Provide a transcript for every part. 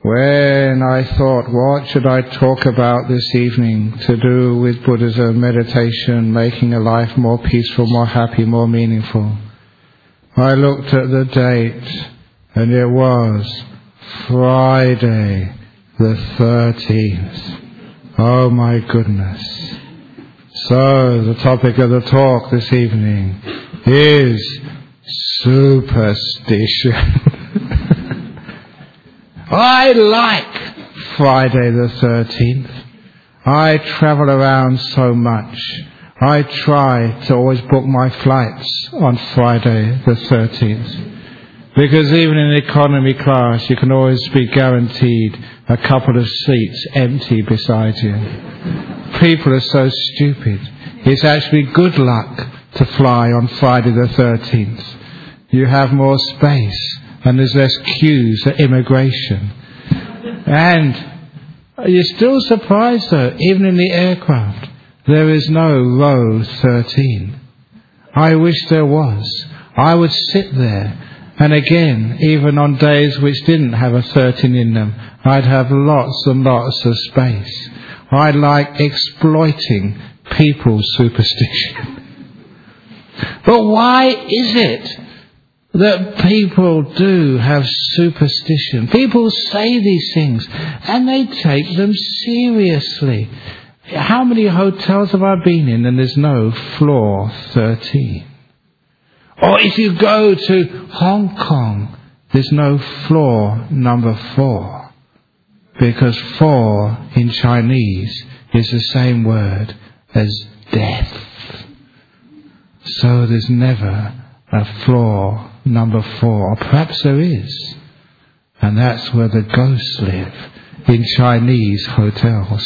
when I thought, what should I talk about this evening to do with Buddhism, meditation, making a life more peaceful, more happy, more meaningful, I looked at the date, and it was Friday the 13th. Oh my goodness. So the topic of the talk this evening is superstition. I like Friday the 13th. I travel around so much. I try to always book my flights on Friday the 13th. Because even in economy class, you can always be guaranteed a couple of seats empty beside you. People are so stupid. It's actually good luck to fly on Friday the 13th. You have more space and there's less queues at immigration. And you're still surprised though, even in the aircraft, there is no row 13. I wish there was. I would sit there. And again, even on days which didn't have a 13 in them, I'd have lots and lots of space. I like exploiting people's superstition. But why is it that people do have superstition? People say these things and they take them seriously. How many hotels have I been in and there's no floor 13? Or if you go to Hong Kong, there's no floor number 4. Because 4 in Chinese is the same word as death. So there's never a floor number 4. Or perhaps there is. And that's where the ghosts live, in Chinese hotels.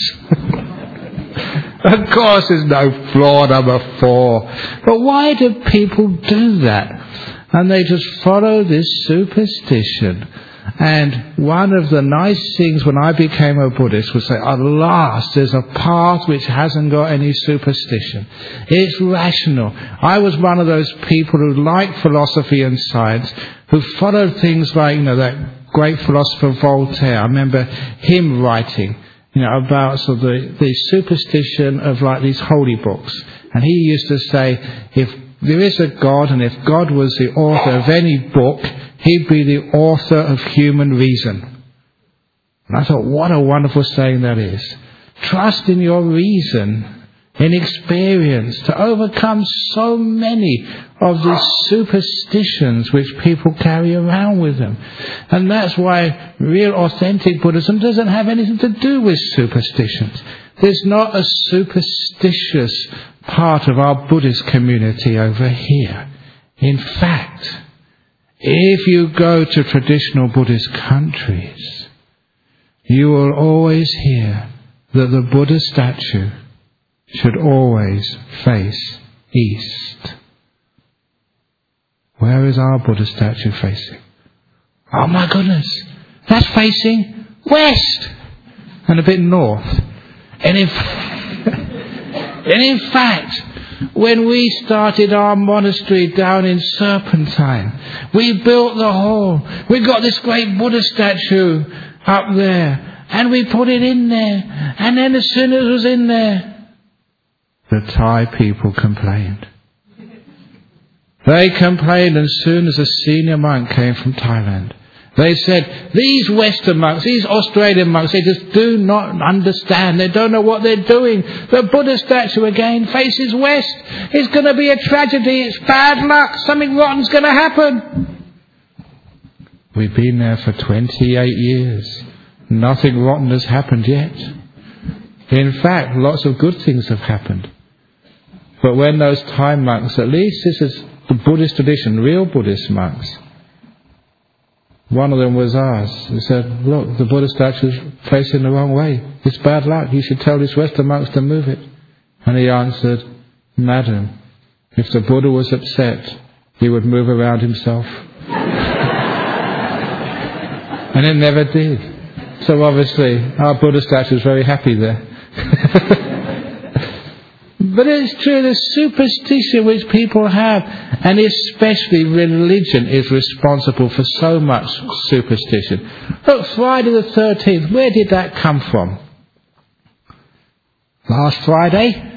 Of course there's no floor number 4. But why do people do that? And they just follow this superstition. And one of the nice things when I became a Buddhist was say, at last there's a path which hasn't got any superstition. It's rational. I was one of those people who liked philosophy and science, who followed things like, that great philosopher Voltaire. I remember him writing, about sort of the superstition of like these holy books. And he used to say, if there is a God, and if God was the author of any book, he'd be the author of human reason. And I thought, what a wonderful saying that is. Trust in your reason, in experience, to overcome so many of these superstitions which people carry around with them. And that's why real authentic Buddhism doesn't have anything to do with superstitions. There's not a superstitious part of our Buddhist community over here. In fact, if you go to traditional Buddhist countries, you will always hear that the Buddha statue should always face east. Where is our Buddha statue facing? Oh my goodness, that's facing west and a bit north. And in fact, when we started our monastery down in Serpentine, we built the hall. We got this great Buddha statue up there, and we put it in there. And then as soon as it was in there, the Thai people complained. They complained as soon as a senior monk came from Thailand. They said, these Western monks, these Australian monks, they just do not understand. They don't know what they're doing. The Buddha statue again faces west. It's going to be a tragedy. It's bad luck. Something rotten's going to happen. We've been there for 28 years. Nothing rotten has happened yet. In fact, lots of good things have happened. But when those Thai monks, at least this is the Buddhist tradition, real Buddhist monks, one of them was asked, he said, look, the Buddha statue is facing the wrong way. It's bad luck. You should tell these Western monks to move it. And he answered, Madam, if the Buddha was upset, he would move around himself. And it never did. So obviously, our Buddha statue is very happy there. But it's true, the superstition which people have. And especially religion is responsible for so much superstition. Look, Friday the 13th, where did that come from? Last Friday?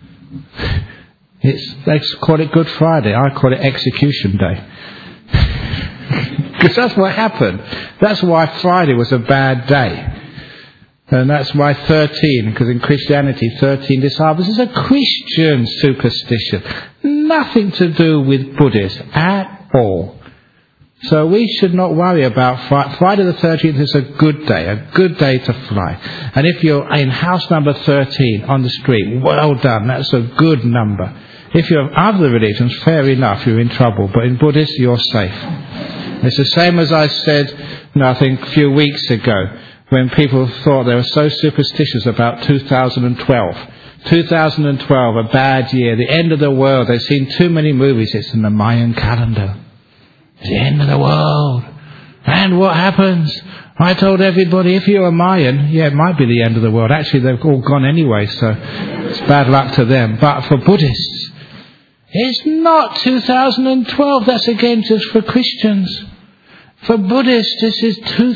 They call it Good Friday. I call it Execution Day. Because that's what happened. That's why Friday was a bad day. And that's why 13, because in Christianity 13 disciples is a Christian superstition. Nothing to do with Buddhists at all. So we should not worry about Friday the 13th is a good day to fly. And if you're in house number 13 on the street, well done, that's a good number. If you're of other religions, fair enough, you're in trouble. But in Buddhist, you're safe. It's the same as I said, I think a few weeks ago, when people thought they were so superstitious about 2012. 2012, a bad year, the end of the world. They've seen too many movies. It's in the Mayan calendar. It's the end of the world. And what happens? I told everybody, if you're a Mayan, it might be the end of the world. Actually, they've all gone anyway, so it's bad luck to them. But for Buddhists, it's not 2012. That's again just for Christians. For Buddhists, this is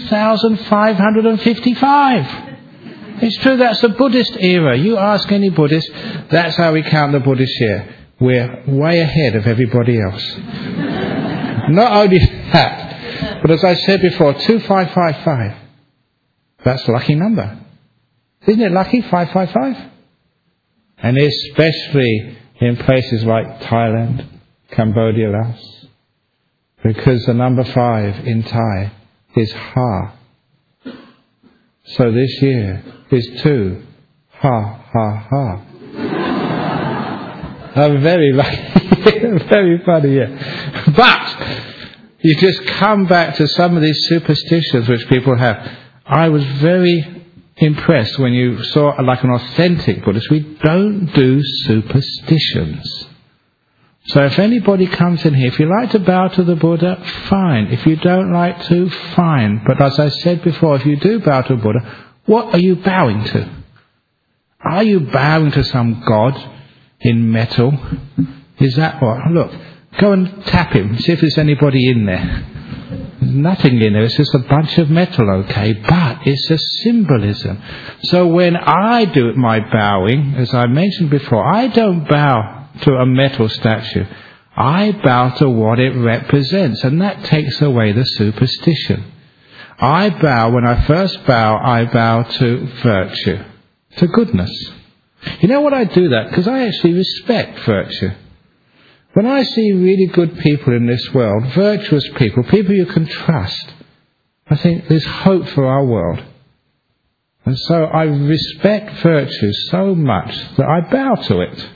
2555. It's true, that's the Buddhist era. You ask any Buddhist, that's how we count the Buddhist year. We're way ahead of everybody else. Not only that, but as I said before, 2555. That's a lucky number. Isn't it lucky, 555? And especially in places like Thailand, Cambodia, Laos. Because the number 5 in Thai is Ha. So this year is 2. Ha, ha, ha. I'm very lucky. Very funny, yeah. But you just come back to some of these superstitions which people have. I was very impressed when you saw like an authentic Buddhist. We don't do superstitions. So if anybody comes in here, if you like to bow to the Buddha, fine. If you don't like to, fine. But as I said before, if you do bow to Buddha, what are you bowing to? Are you bowing to some god in metal? Is that what? Look, go and tap him, see if there's anybody in there. There's nothing in there, it's just a bunch of metal, okay? But it's a symbolism. So when I do my bowing, as I mentioned before, I don't bow to a metal statue. I bow to what it represents, and that takes away the superstition. I bow, when I first bow, I bow to virtue, to goodness. You know what I do that? Because I actually respect virtue. When I see really good people in this world, virtuous people, people you can trust, I think there's hope for our world. And so I respect virtue so much that I bow to it.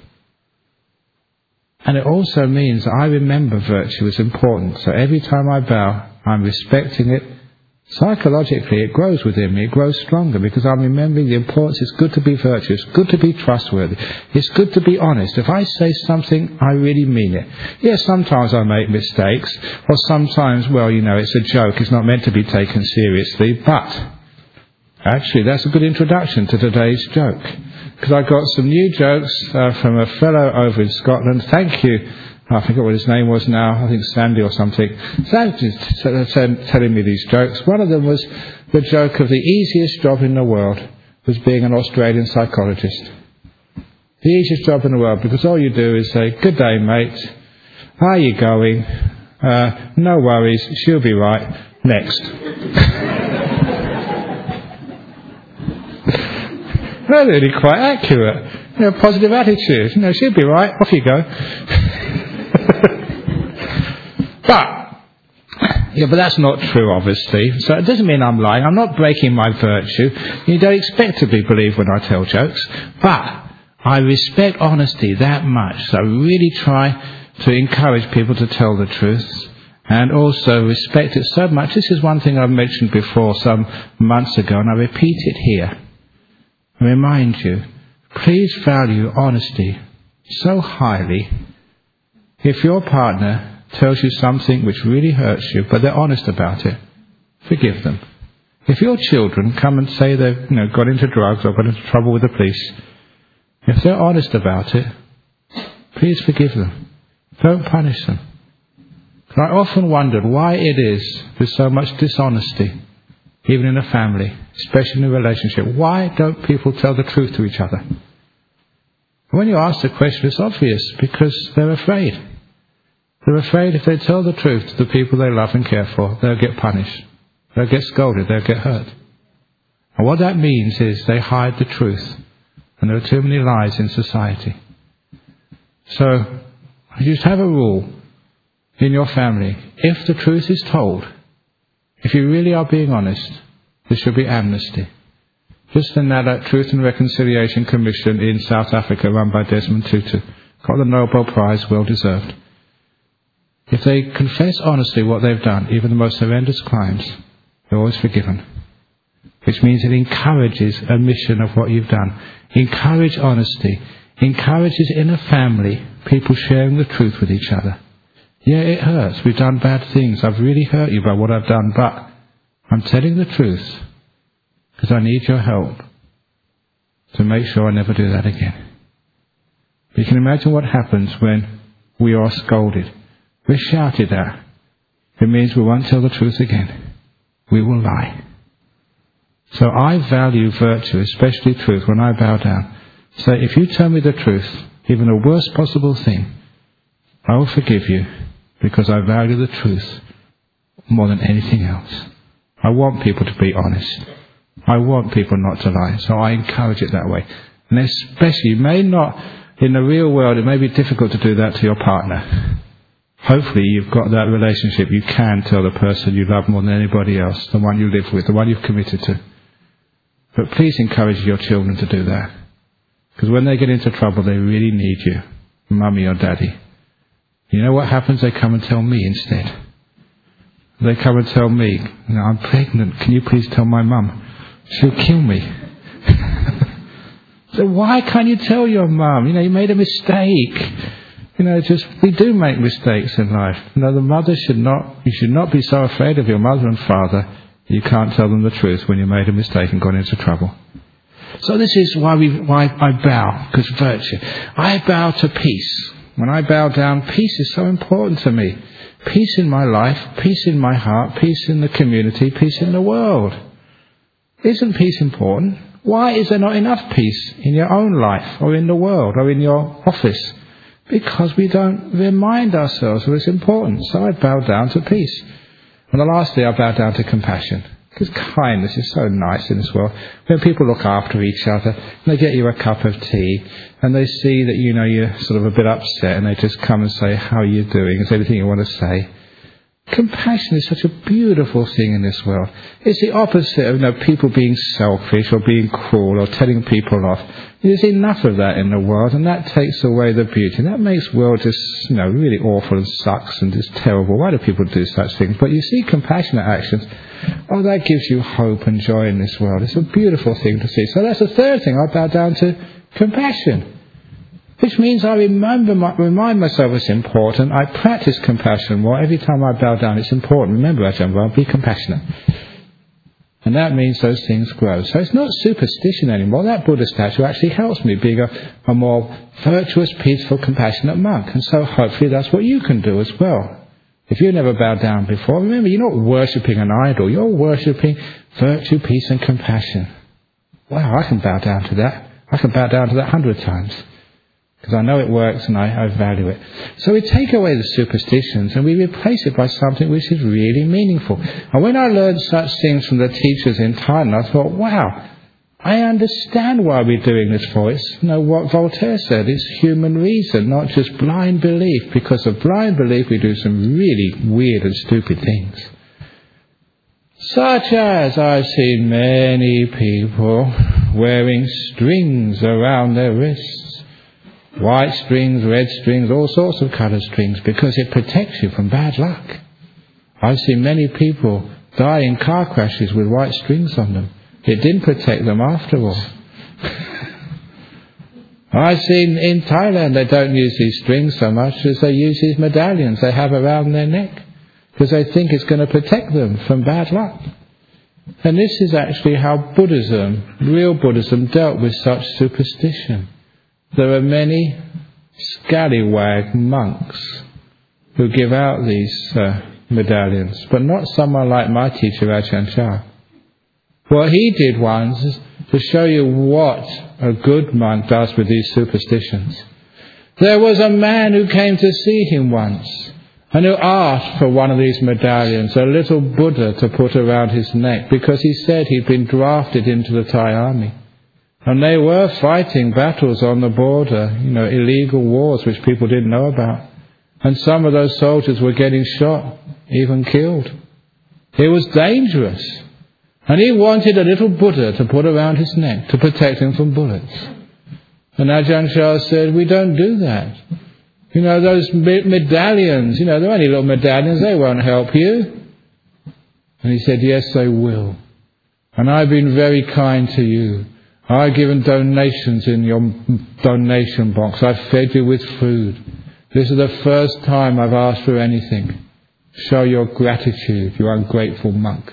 And it also means that I remember virtue is important. So every time I bow, I'm respecting it. Psychologically, it grows within me. It grows stronger because I'm remembering the importance. It's good to be virtuous. It's good to be trustworthy. It's good to be honest. If I say something, I really mean it. Yes, sometimes I make mistakes. Or sometimes, it's a joke. It's not meant to be taken seriously. But actually, that's a good introduction to today's joke. Because I got some new jokes from a fellow over in Scotland. Thank you. I forget what his name was now. I think Sandy or something. Sandy's telling me these jokes. One of them was the joke of the easiest job in the world was being an Australian psychologist. The easiest job in the world, because all you do is say, "Good day, mate. How are you going? No worries. She'll be right. Next." They're really quite accurate. Positive attitude. She'll be right. Off you go. But that's not true, obviously. So it doesn't mean I'm lying. I'm not breaking my virtue. You don't expect to be believed when I tell jokes. But I respect honesty that much. So I really try to encourage people to tell the truth. And also respect it so much. This is one thing I mentioned before some months ago, and I repeat it here. I remind you, please value honesty so highly. If your partner tells you something which really hurts you, but they're honest about it, forgive them. If your children come and say they've got into drugs or got into trouble with the police, if they're honest about it, please forgive them. Don't punish them. I often wondered why it is there's so much dishonesty, even in a family, especially in a relationship. Why don't people tell the truth to each other? When you ask the question, it's obvious, because they're afraid. They're afraid if they tell the truth to the people they love and care for, they'll get punished. They'll get scolded. They'll get hurt. And what that means is they hide the truth. And there are too many lies in society. So, you just have a rule in your family. If the truth is told, if you really are being honest, there should be amnesty. Just in that Truth and Reconciliation Commission in South Africa, run by Desmond Tutu, got the Nobel Prize, well deserved. If they confess honestly what they've done, even the most horrendous crimes, they're always forgiven. Which means it encourages admission of what you've done. Encourage honesty. Encourages in a family people sharing the truth with each other. Yeah, it hurts. We've done bad things. I've really hurt you by what I've done, but I'm telling the truth because I need your help to make sure I never do that again. You can imagine what happens when we are scolded. We're shouted at. It means we won't tell the truth again. We will lie. So I value virtue, especially truth, when I bow down. So if you tell me the truth, even the worst possible thing, I will forgive you because I value the truth more than anything else. I want people to be honest. I want people not to lie. So I encourage it that way. And especially, may not, in the real world, it may be difficult to do that to your partner. Hopefully you've got that relationship. You can tell the person you love more than anybody else, the one you live with, the one you've committed to. But please encourage your children to do that. Because when they get into trouble, they really need you, mummy or daddy. You know what happens? They come and tell me instead. They come and tell me, I'm pregnant. Can you please tell my mum? She'll kill me. So why can't you tell your mum? You made a mistake. We do make mistakes in life. The mother you should not be so afraid of your mother and father. You can't tell them the truth when you made a mistake and got into trouble. So this is why I bow, because virtue. I bow to peace. When I bow down, peace is so important to me. Peace in my life, peace in my heart, peace in the community, peace in the world. Isn't peace important? Why is there not enough peace in your own life or in the world or in your office? Because we don't remind ourselves of its importance. So I bow down to peace. And the last day I bow down to compassion. Because kindness is so nice in this world. When people look after each other, and they get you a cup of tea, and they see that you're sort of a bit upset, and they just come and say, how are you doing? Is there anything you want to say? Compassion is such a beautiful thing in this world. It's the opposite of people being selfish or being cruel or telling people off. There's enough of that in the world, and that takes away the beauty. And that makes the world just really awful and sucks and just terrible. Why do people do such things? But you see compassionate actions, that gives you hope and joy in this world. It's a beautiful thing to see. So that's the third thing. I bow down to compassion. Which means I remind myself it's important. I practice compassion more. Every time I bow down, it's important. Remember, Ajahn, be compassionate. And that means those things grow. So it's not superstition anymore. That Buddha statue actually helps me being a more virtuous, peaceful, compassionate monk. And so hopefully that's what you can do as well. If you've never bowed down before, remember, you're not worshipping an idol. You're worshipping virtue, peace and compassion. Wow, I can bow down to that. I can bow down to that 100 times. Because I know it works and I value it. So we take away the superstitions and we replace it by something which is really meaningful. And when I learned such things from the teachers in Thailand, I thought, wow, I understand why we're doing this for. It's what Voltaire said, it's human reason, not just blind belief. Because of blind belief we do some really weird and stupid things. Such as I've seen many people wearing strings around their wrists. White strings, red strings, all sorts of coloured strings, because it protects you from bad luck. I've seen many people die in car crashes with white strings on them. It didn't protect them after all. I've seen in Thailand they don't use these strings so much as they use these medallions they have around their neck, because they think it's going to protect them from bad luck. And this is actually how Buddhism, real Buddhism, dealt with such superstition. There are many scallywag monks who give out these medallions, but not someone like my teacher Ajahn Chah. What he did once is to show you what a good monk does with these superstitions. There was a man who came to see him once and who asked for one of these medallions, a little Buddha to put around his neck, because he said he'd been drafted into the Thai army. And they were fighting battles on the border, illegal wars which people didn't know about. And some of those soldiers were getting shot, even killed. It was dangerous. And he wanted a little Buddha to put around his neck to protect him from bullets. And Ajahn Chah said, we don't do that. Those medallions, they're only little medallions, they won't help you. And he said, yes, they will. And I've been very kind to you. I've given donations in your donation box. I've fed you with food. This is the first time I've asked for anything. Show your gratitude, you ungrateful monk.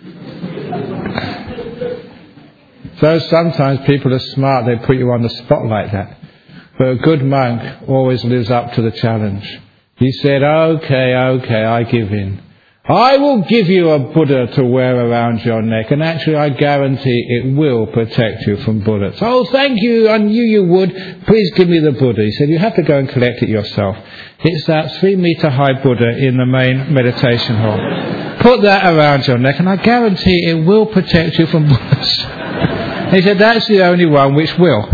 So sometimes people are smart, they put you on the spot like that. But a good monk always lives up to the challenge. He said, okay, I give in. I will give you a Buddha to wear around your neck, and actually I guarantee it will protect you from bullets. Oh, thank you, I knew you would. Please give me the Buddha. He said, you have to go and collect it yourself. It's that 3-meter high Buddha in the main meditation hall. Put that around your neck, and I guarantee it will protect you from bullets. He said, that's the only one which will.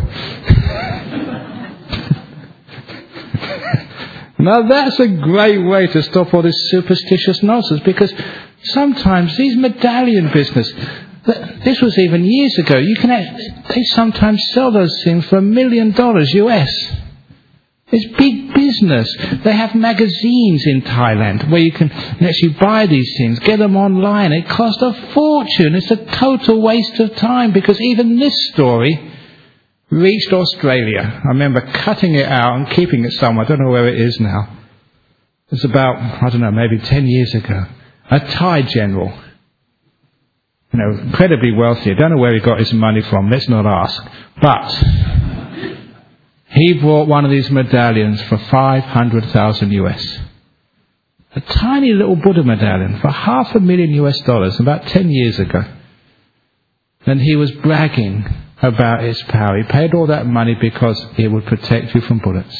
Now that's a great way to stop all this superstitious nonsense, because sometimes these medallion business, this was even years ago, they sometimes sell those things for $1 million US. It's big business. They have magazines in Thailand where you can actually buy these things, get them online. It costs a fortune. It's a total waste of time, because even this story reached Australia. I remember cutting it out and keeping it somewhere. I don't know where it is now. It's about, maybe 10 years ago. A Thai general, incredibly wealthy. I don't know where he got his money from. Let's not ask. But he bought one of these medallions for 500,000 US. A tiny little Buddha medallion for $500,000 US about 10 years ago. And he was bragging about its power. He paid all that money because it would protect you from bullets.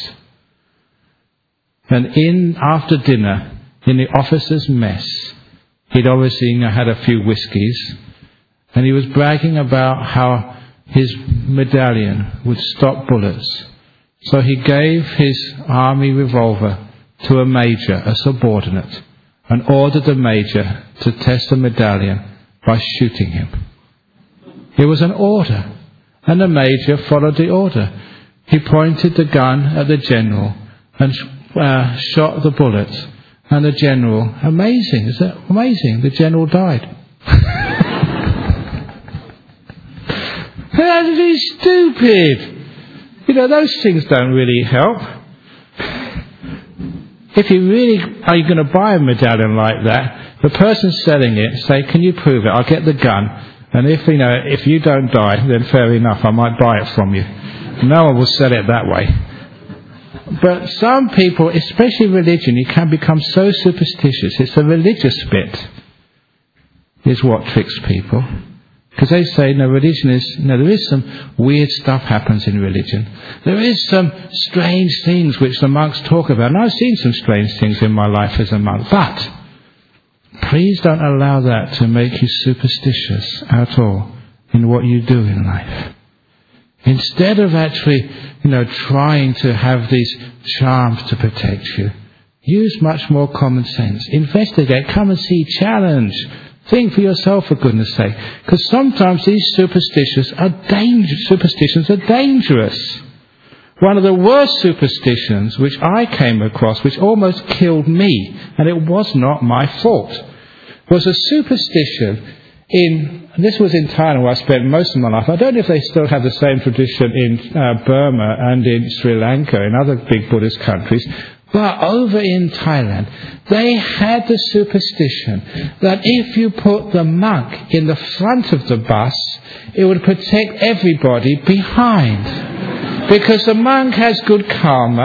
And after dinner, in the officers' mess, he'd obviously had a few whiskies, and he was bragging about how his medallion would stop bullets. So he gave his army revolver to a major, a subordinate, and ordered the major to test the medallion by shooting him. It was an order. And the major followed the order. He pointed the gun at the general and shot the bullets. And the general, amazing, is that amazing? The general died. That is stupid. Those things don't really help. If you really are going to buy a medallion like that, the person selling it say, can you prove it? I'll get the gun. And if you don't die, then fair enough, I might buy it from you. No one will sell it that way. But some people, especially religion, you can become so superstitious. It's the religious bit is what tricks people. Because they say, religion is, there is some weird stuff happens in religion. There is some strange things which the monks talk about. And I've seen some strange things in my life as a monk. But please don't allow that to make you superstitious at all in what you do in life. Instead of actually, trying to have these charms to protect you, use much more common sense. Investigate, come and see, challenge. Think for yourself, for goodness sake. Because sometimes these superstitions are dangerous. One of the worst superstitions which I came across, which almost killed me, and it was not my fault, was a superstition this was in Thailand where I spent most of my life. I don't know if they still have the same tradition in Burma and in Sri Lanka, in other big Buddhist countries. But over in Thailand, they had the superstition that if you put the monk in the front of the bus, it would protect everybody behind. Because the monk has good karma,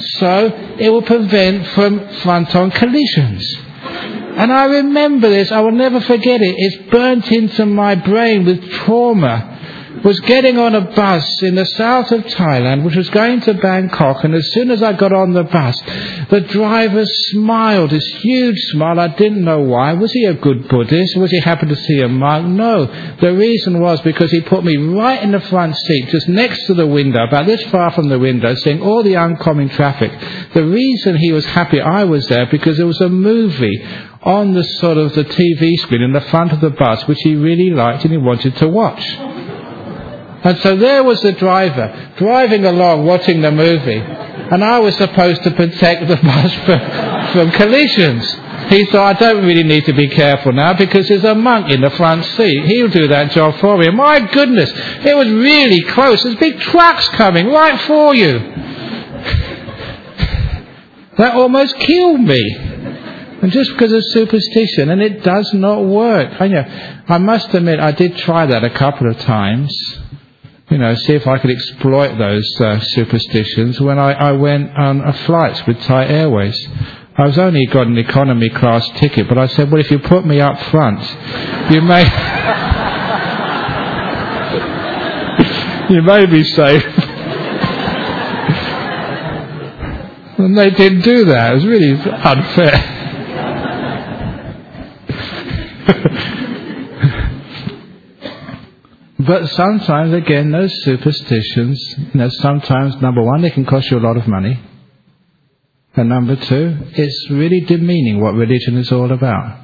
so it will prevent from front-on collisions. And I remember this, I will never forget it. It's burnt into my brain with trauma. Was getting on a bus in the south of Thailand, which was going to Bangkok, and as soon as I got on the bus, the driver smiled, this huge smile. I didn't know why. Was he a good Buddhist? Was he happy to see a monk? No. The reason was because he put me right in the front seat, just next to the window, about this far from the window, seeing all the oncoming traffic. The reason he was happy I was there, because there was a movie on the sort of the TV screen in the front of the bus, which he really liked and he wanted to watch. And so there was the driver, driving along, watching the movie. And I was supposed to protect the bus from collisions. He thought, I don't really need to be careful now because there's a monk in the front seat. He'll do that job for me. And my goodness, it was really close. There's big trucks coming right for you. That almost killed me. And just because of superstition. And it does not work. I must admit, I did try that a couple of times. See if I could exploit those superstitions when I went on a flight with Thai Airways. I was only got an economy class ticket, but I said, well, if you put me up front, you may be safe. And they didn't do that. It was really unfair. But sometimes, again, those superstitions, sometimes, number one, they can cost you a lot of money. And number two, it's really demeaning what religion is all about.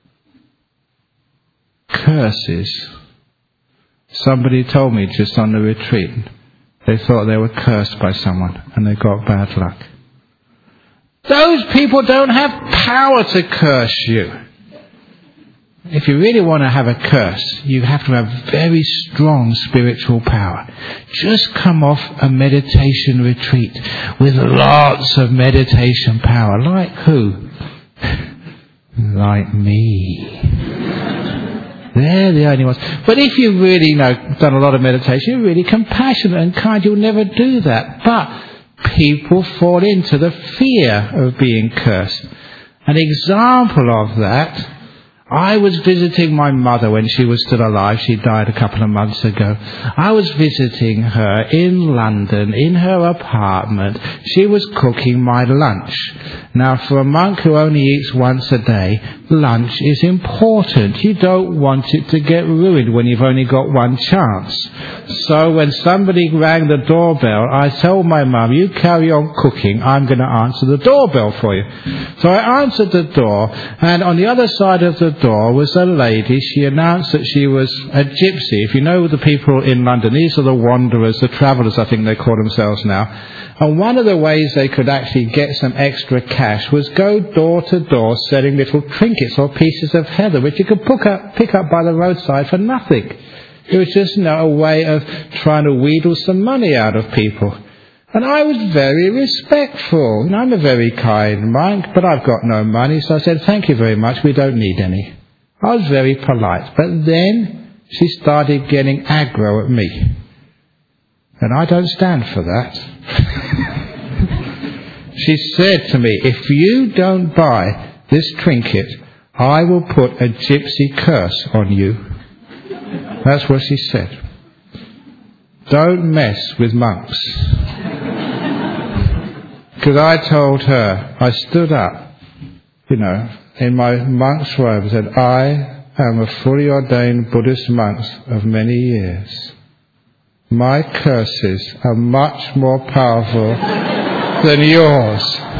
Curses. Somebody told me just on the retreat, they thought they were cursed by someone and they got bad luck. Those people don't have power to curse you. If you really want to have a curse, you have to have very strong spiritual power. Just come off a meditation retreat with lots of meditation power. Like who? Like me. They're the only ones. But if you've really done a lot of meditation, you're really compassionate and kind, you'll never do that. But people fall into the fear of being cursed. An example of that, I was visiting my mother when she was still alive. She died a couple of months ago. I was visiting her in London, in her apartment. She was cooking my lunch. Now, for a monk who only eats once a day, lunch is important. You don't want it to get ruined when you've only got one chance. So when somebody rang the doorbell, I told my mum, you carry on cooking, I'm going to answer the doorbell for you. So I answered the door, and on the other side of the door was a lady. She announced that she was a gypsy. If you know the people in London, these are the wanderers, the travellers, I think they call themselves now. And one of the ways they could actually get some extra cash was go door to door selling little trinkets or pieces of heather, which you could pick up by the roadside for nothing. It was just a way of trying to wheedle some money out of people. And I was very respectful. I'm a very kind monk, but I've got no money, so I said, thank you very much, we don't need any. I was very polite. But then she started getting aggro at me. And I don't stand for that. She said to me, if you don't buy this trinket, I will put a gypsy curse on you. That's what she said. Don't mess with monks. Because I told her, I stood up, in my monk's robe, and said, I am a fully ordained Buddhist monk of many years. My curses are much more powerful than yours.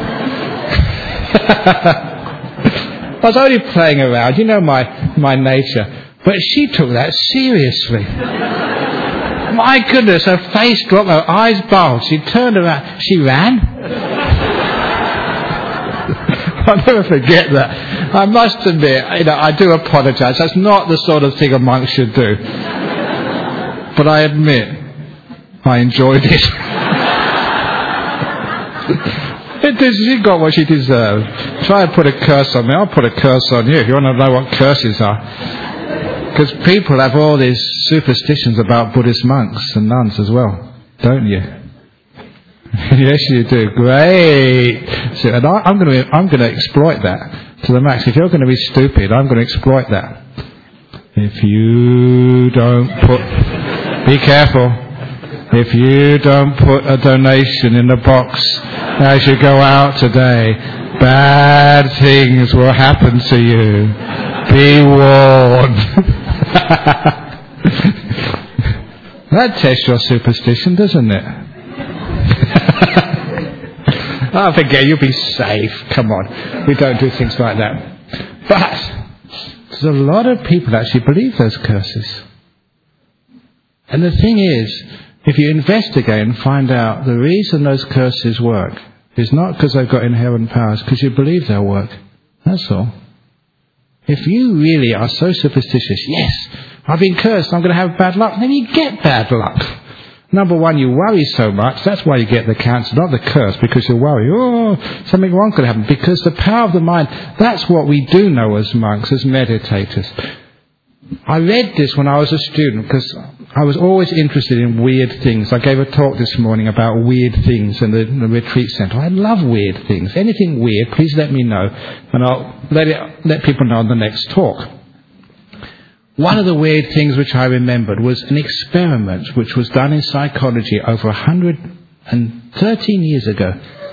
I was only playing around, my nature. But she took that seriously. My goodness, her face dropped, her eyes bulged. She turned around. She ran. I'll never forget that. I must admit, I do apologise. That's not the sort of thing a monk should do. But I admit, I enjoyed it. She got what she deserved. Try and put a curse on me. I'll put a curse on you if you want to know what curses are. Because people have all these superstitions about Buddhist monks and nuns as well, don't you? Yes, you do. Great. So, and I'm going to exploit that to the max. If you're going to be stupid, I'm going to exploit that. If you don't be careful. If you don't put a donation in the box as you go out today, bad things will happen to you. Be warned. That tests your superstition, doesn't it? Oh, forget, you'll be safe. Come on. We don't do things like that. But there's a lot of people actually believe those curses. And the thing is, if you investigate and find out the reason those curses work is not because they've got inherent powers, because you believe they'll work. That's all. If you really are so superstitious, yes, I've been cursed, I'm going to have bad luck, then you get bad luck. Number one, you worry so much, that's why you get the cancer, not the curse, because you worry, something wrong could happen. Because the power of the mind, that's what we do know as monks, as meditators. I read this when I was a student because I was always interested in weird things. I gave a talk this morning about weird things in the retreat centre. I love weird things. Anything weird, please let me know, and I'll let people know on the next talk. One of the weird things which I remembered was an experiment which was done in psychology over 113 years ago,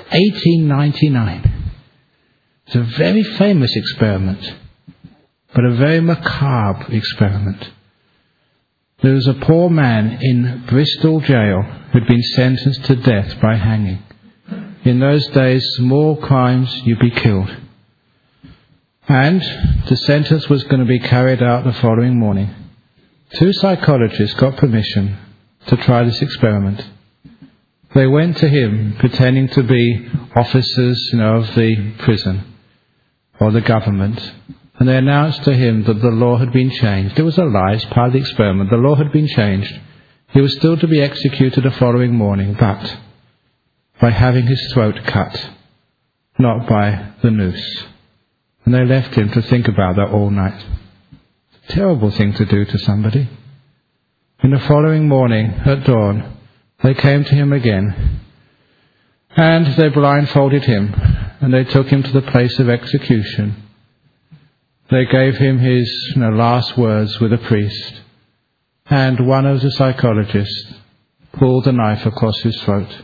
1899. It's a very famous experiment, but a very macabre experiment. There was a poor man in Bristol jail who'd been sentenced to death by hanging. In those days, small crimes, you'd be killed. And the sentence was going to be carried out the following morning. 2 psychologists got permission to try this experiment. They went to him pretending to be officers, of the prison or the government. And they announced to him that the law had been changed. It was a lie, it's part of the experiment. The law had been changed. He was still to be executed the following morning, but by having his throat cut, not by the noose. And they left him to think about that all night. Terrible thing to do to somebody. In the following morning, at dawn, they came to him again, and they blindfolded him, and they took him to the place of execution. They gave him his last words with a priest, and one of the psychologists pulled a knife across his throat.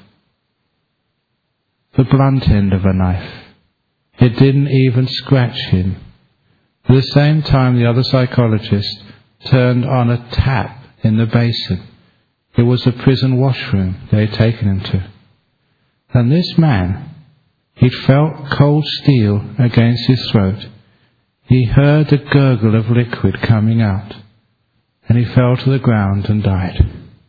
The blunt end of a knife. It didn't even scratch him. At the same time, the other psychologist turned on a tap in the basin. It was the prison washroom they had taken him to. And this man, he felt cold steel against his throat. He heard the gurgle of liquid coming out, and he fell to the ground and died.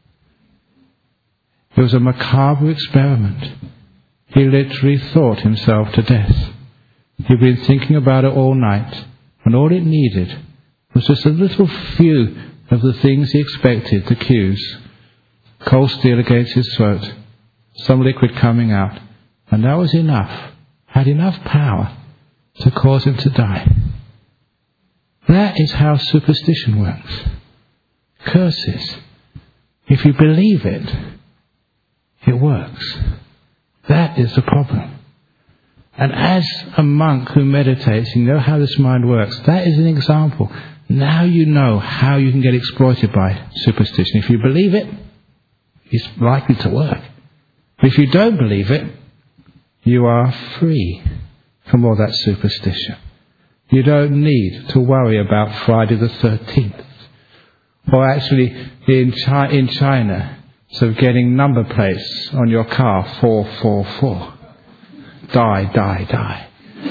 It was a macabre experiment. He literally thought himself to death. He'd been thinking about it all night, and all it needed was just a little few of the things he expected, the cues. Cold steel against his throat, some liquid coming out, and that was enough, had enough power to cause him to die. That is how superstition works. Curses. If you believe it, it works. That is the problem. And as a monk who meditates, you know how this mind works. That is an example. Now you know how you can get exploited by superstition. If you believe it, it's likely to work. But if you don't believe it, you are free from all that superstition. You don't need to worry about Friday the 13th. Or actually, in China, so getting number plates on your car, 444. Die, die, die.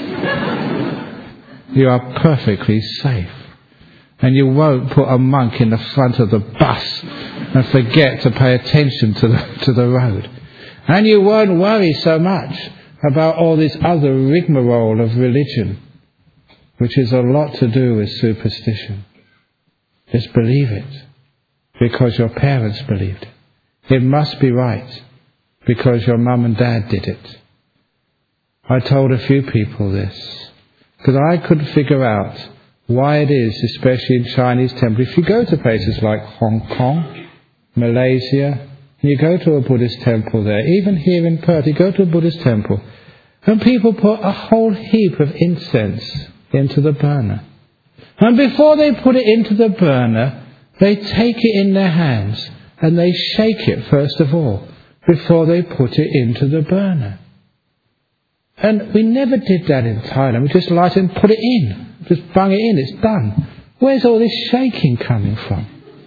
You are perfectly safe. And you won't put a monk in the front of the bus and forget to pay attention to the road. And you won't worry so much about all this other rigmarole of religion, which is a lot to do with superstition. Just believe it, because your parents believed it. It must be right, because your mum and dad did it. I told a few people this, because I couldn't figure out why it is, especially in Chinese temples. If you go to places like Hong Kong, Malaysia, You go to a Buddhist temple there, even here in Perth, you go to a Buddhist temple, and people put a whole heap of incense into the burner. And before they put it into the burner, they take it in their hands and they shake it first of all, before they put it into the burner. And we never did that in Thailand. We just light it and put it in. Just bung it in, it's done. Where's all this shaking coming from?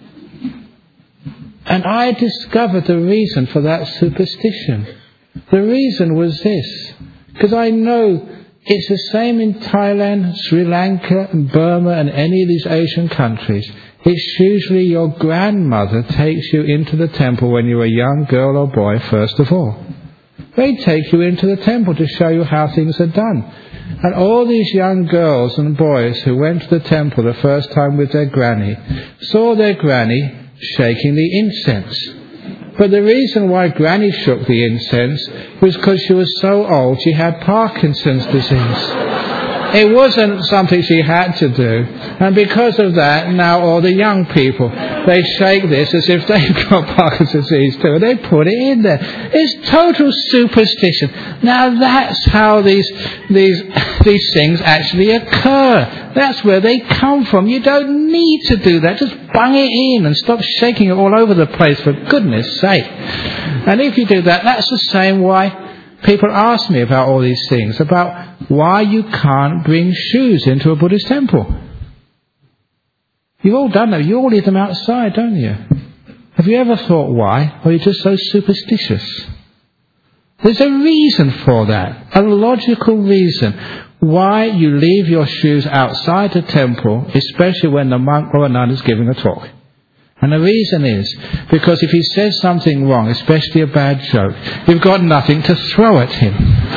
And I discovered the reason for that superstition. The reason was this. Because I know it's the same in Thailand, Sri Lanka, and Burma, and any of these Asian countries. It's usually your grandmother takes you into the temple when you're a young girl or boy, first of all. They take you into the temple to show you how things are done. And all these young girls and boys who went to the temple the first time with their granny saw their granny shaking the incense. But the reason why Granny shook the incense was because she was so old she had Parkinson's disease. It wasn't something she had to do. And because of that, now all the young people, they shake this as if they've got Parkinson's disease too, and they put it in there. It's total superstition. Now that's how these things actually occur. That's where they come from. You don't need to do that. Just bung it in and stop shaking it all over the place, for goodness sake. And if you do that, that's the same why people ask me about all these things, about why you can't bring shoes into a Buddhist temple. You've all done that. You all leave them outside, don't you? Have you ever thought why? Or are you just so superstitious? There's a reason for that, a logical reason why you leave your shoes outside the temple, especially when the monk or a nun is giving a talk. And the reason is because if he says something wrong, especially a bad joke, you've got nothing to throw at him.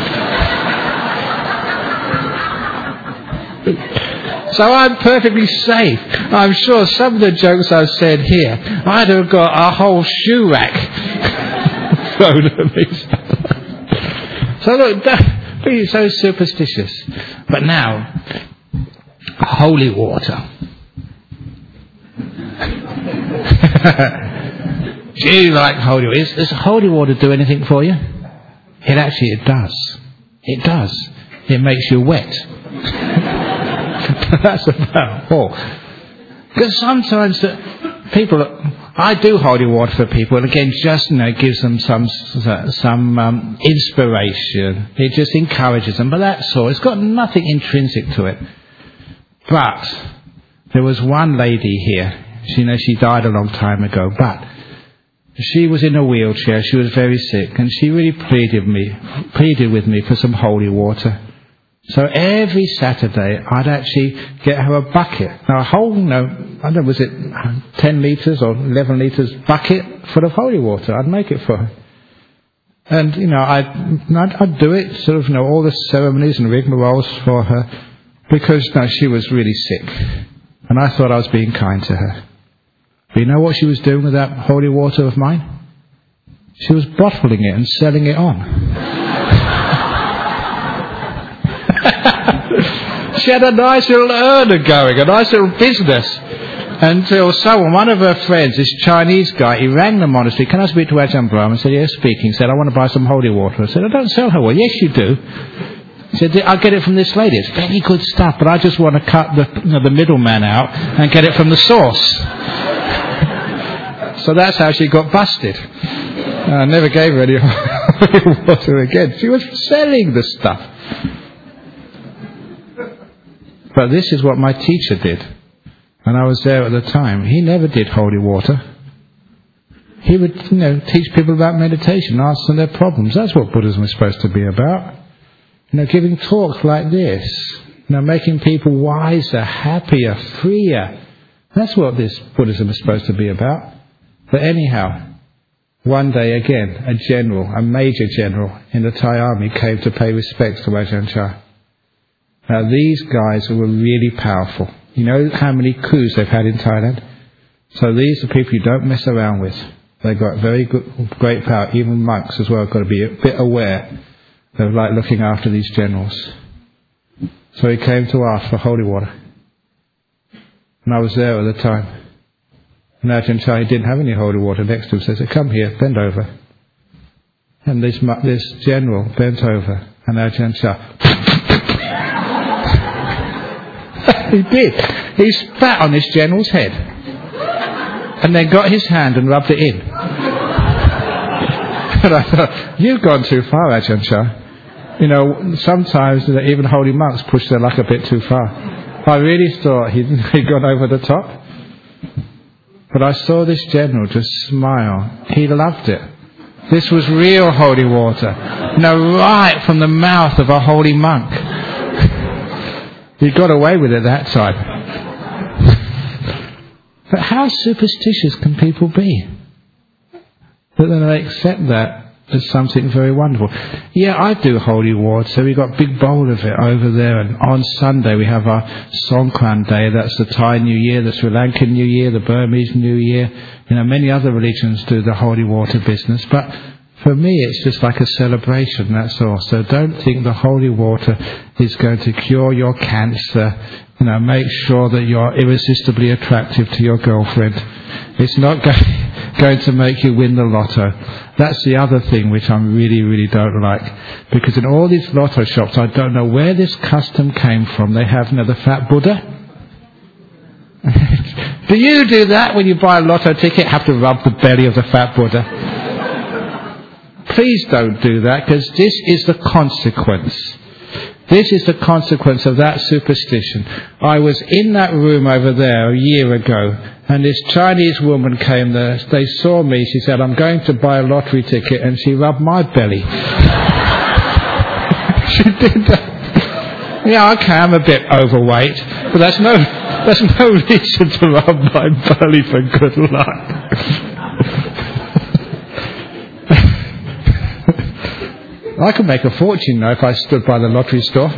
So I'm perfectly safe. I'm sure some of the jokes I've said here, I'd have got a whole shoe rack thrown at me. So look, don't be so superstitious. But now, holy water. Do you like holy water? Does holy water do anything for you? It does. It does. It makes you wet. That's about all. Because sometimes I do holy water for people, and again, just gives them some inspiration. It just encourages them, but that's all. It's got nothing intrinsic to it. But there was one lady here. She died a long time ago, but she was in a wheelchair. She was very sick, and she really pleaded with me for some holy water. So every Saturday, I'd actually get her a bucket. Now a whole, I don't know, was it 10 litres or 11 litres bucket full of holy water? I'd make it for her. And, I'd do it, sort of, all the ceremonies and rigmaroles for her, because, she was really sick. And I thought I was being kind to her. But you know what she was doing with that holy water of mine? She was bottling it and selling it on. She had a nice little earner going, a nice little business. Until one of her friends, this Chinese guy, he rang the monastery. Can I speak to Ajahn Brahm? I said, yes, speaking. He said, I want to buy some holy water. I said, I don't sell holy water. Yes, you do. He said, I'll get it from this lady. It's very good stuff, but I just want to cut the middleman out and get it from the source. So that's how she got busted. I never gave her any holy water again. She was selling the stuff. But this is what my teacher did. When I was there at the time, he never did holy water. He would, teach people about meditation, ask them their problems. That's what Buddhism is supposed to be about. Giving talks like this. Making people wiser, happier, freer. That's what this Buddhism is supposed to be about. But anyhow, one day again, a major general in the Thai army came to pay respects to Ajahn Chah. Now these guys were really powerful. You know how many coups they've had in Thailand? So these are people you don't mess around with. They've got great power. Even monks as well have got to be a bit aware of looking after these generals. So he came to ask for holy water. And I was there at the time. And Ajahn Chah didn't have any holy water next to him, so he said, come here, bend over. And this general bent over, and Ajahn Chah... He did. He spat on this general's head. And then got his hand and rubbed it in. And I thought, you've gone too far, Ajahn Chah. You know, sometimes even holy monks push their luck a bit too far. I really thought he'd gone over the top. But I saw this general just smile. He loved it. This was real holy water. You know, right from the mouth of a holy monk. He got away with it that time. But how superstitious can people be? That then they accept that as something very wonderful. Yeah, I do holy water, so we've got a big bowl of it over there, and on Sunday we have our Songkran Day. That's the Thai New Year, the Sri Lankan New Year, the Burmese New Year. You know, many other religions do the holy water business, but for me it's just like a celebration, that's all. So don't think the holy water is going to cure your cancer. You know, make sure that you're irresistibly attractive to your girlfriend. It's not going to make you win the lotto. That's the other thing which I really, really don't like. Because in all these lotto shops, I don't know where this custom came from. They have, you know, the fat Buddha. Do you do that when you buy a lotto ticket? Have to rub the belly of the fat Buddha? Please don't do that, because this is the consequence. This is the consequence of that superstition. I was in that room over there a year ago, and this Chinese woman came there. They saw me. She said, I'm going to buy a lottery ticket, and she rubbed my belly. She did that. Yeah, okay, I'm a bit overweight, but that's no reason to rub my belly for good luck. I could make a fortune now if I stood by the lottery store.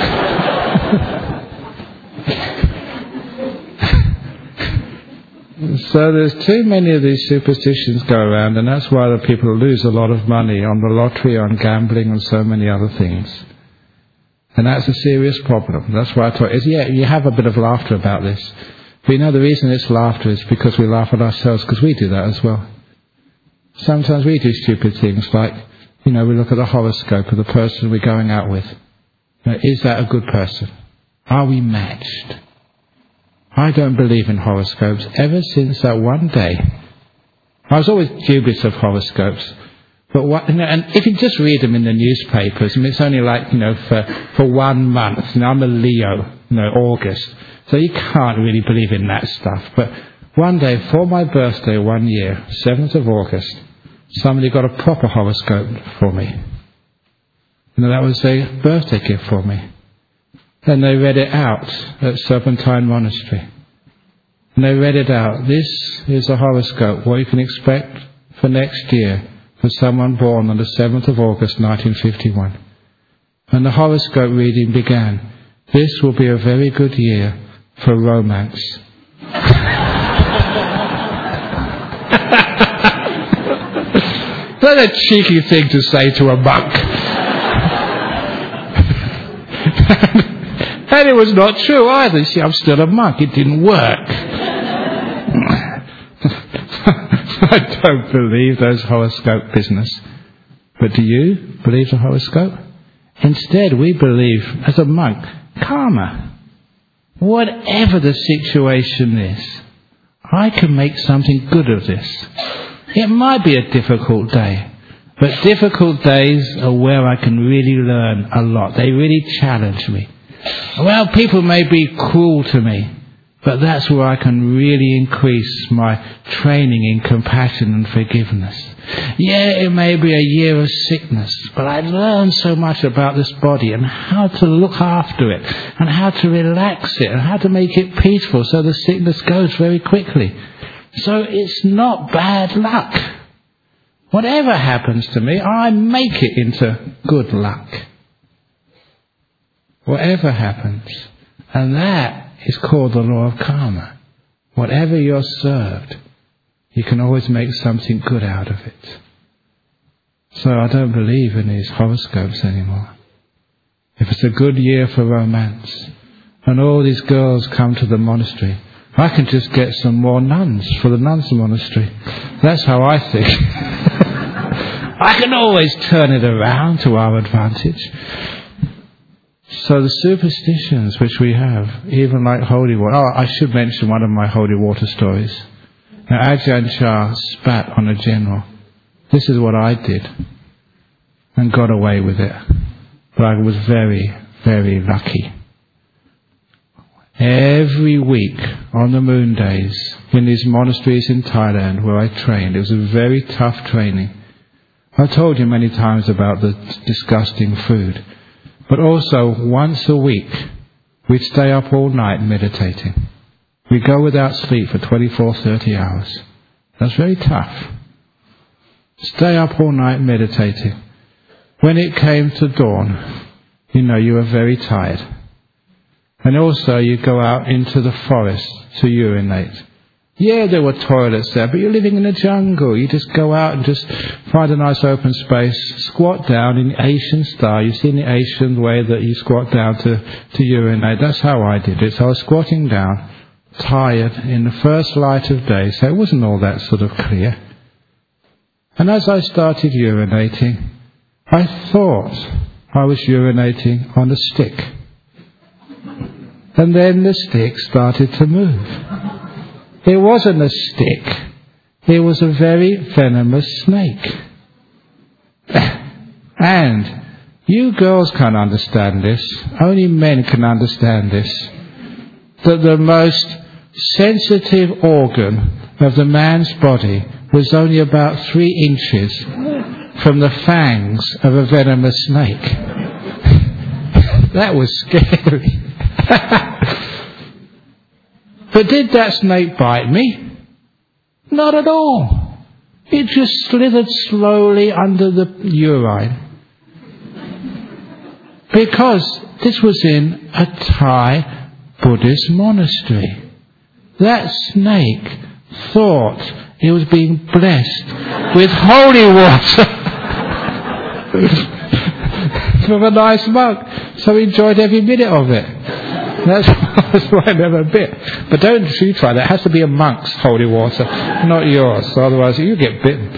So there's too many of these superstitions go around, and that's why the people lose a lot of money on the lottery, on gambling, and so many other things. And that's a serious problem. That's why I thought, you have a bit of laughter about this. But you know, the reason it's laughter is because we laugh at ourselves, because we do that as well. Sometimes we do stupid things like, you know, we look at the horoscope of the person we're going out with. You know, is that a good person? Are we matched? I don't believe in horoscopes ever since that one day. I was always dubious of horoscopes. But and if you just read them in the newspapers, I mean, it's only like, you know, for 1 month. You know, I'm a Leo, you know, August. So you can't really believe in that stuff. But one day, for my birthday 1 year, 7th of August, somebody got a proper horoscope for me. You know, that was a birthday gift for me. Then they read it out at Serpentine Monastery. And they read it out. This is a horoscope, what you can expect for next year for someone born on the 7th of August 1951. And the horoscope reading began, this will be a very good year for romance. That's a cheeky thing to say to a monk. And it was not true either. See, I'm still a monk. It didn't work. I don't believe those horoscope business. But do you believe the horoscope? Instead, we believe, as a monk, karma. Whatever the situation is, I can make something good of this. It might be a difficult day, but difficult days are where I can really learn a lot. They really challenge me. Well, people may be cruel to me, but that's where I can really increase my training in compassion and forgiveness. Yeah, it may be a year of sickness, but I learned so much about this body and how to look after it and how to relax it and how to make it peaceful so the sickness goes very quickly. So it's not bad luck. Whatever happens to me, I make it into good luck. Whatever happens. And that is called the law of karma. Whatever you're served, you can always make something good out of it. So I don't believe in these horoscopes anymore. If it's a good year for romance, and all these girls come to the monastery, I can just get some more nuns for the nuns' monastery. That's how I think. I can always turn it around to our advantage. So the superstitions which we have, even like holy water. Oh, I should mention one of my holy water stories. Now, Ajahn Chah spat on a general. This is what I did, and got away with it. But I was very, very lucky. Every week on the moon days in these monasteries in Thailand where I trained, it was a very tough training. I've told you many times about the disgusting food. But also, once a week, we'd stay up all night meditating. We'd go without sleep for 24, 30 hours. That's very tough. Stay up all night meditating. When it came to dawn, you were very tired. And also, you'd go out into the forest to urinate. Yeah, there were toilets there, but you're living in a jungle. You just go out and just find a nice open space, squat down in the Asian style. You see in the Asian way that you squat down to urinate. That's how I did it. So I was squatting down, tired, in the first light of day, so it wasn't all that sort of clear. And as I started urinating, I thought I was urinating on a stick. And then the stick started to move. It wasn't a stick. It was a very venomous snake. And you girls can't understand this. Only men can understand this. That the most sensitive organ of the man's body was only about 3 inches from the fangs of a venomous snake. That was scary. But did that snake bite me? Not at all. It just slithered slowly under the urine. Because this was in a Thai Buddhist monastery. That snake thought it was being blessed with holy water from a nice monk. So he enjoyed every minute of it. That's why I never bit. But don't you try that. It has to be a monk's holy water, not yours. So otherwise you get bitten.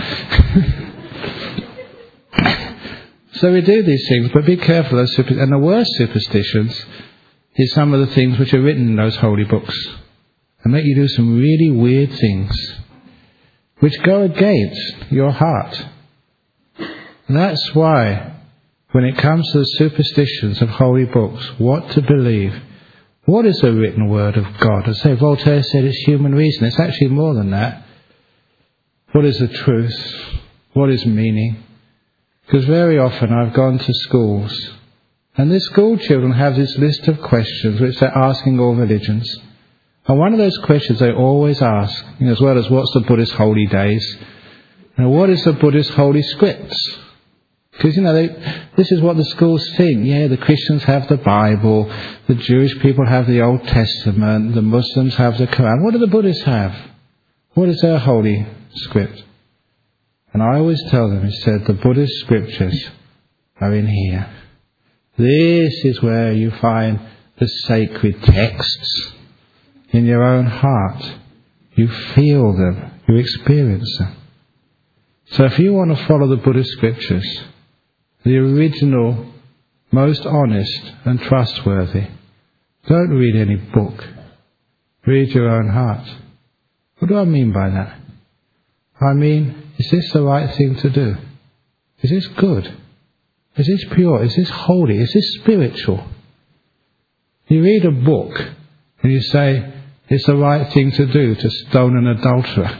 So we do these things, but be careful. And the worst superstitions is some of the things which are written in those holy books and make you do some really weird things which go against your heart. And that's why when it comes to the superstitions of holy books, what to believe, what is the written word of God? As say Voltaire said, it's human reason. It's actually more than that. What is the truth? What is meaning? Because very often I've gone to schools, and the school children have this list of questions which they're asking all religions. And one of those questions they always ask, as well as what's the Buddhist holy days, what is the Buddhist holy scripts? Because, this is what the schools think. Yeah, the Christians have the Bible, the Jewish people have the Old Testament, the Muslims have the Quran. What do the Buddhists have? What is their holy script? And I always tell them, he said, the Buddhist scriptures are in here. This is where you find the sacred texts in your own heart. You feel them, you experience them. So if you want to follow the Buddhist scriptures, the original, most honest and trustworthy, don't read any book. Read your own heart. What do I mean by that? I mean, is this the right thing to do? Is this good? Is this pure? Is this holy? Is this spiritual? You read a book and you say, it's the right thing to do to stone an adulterer.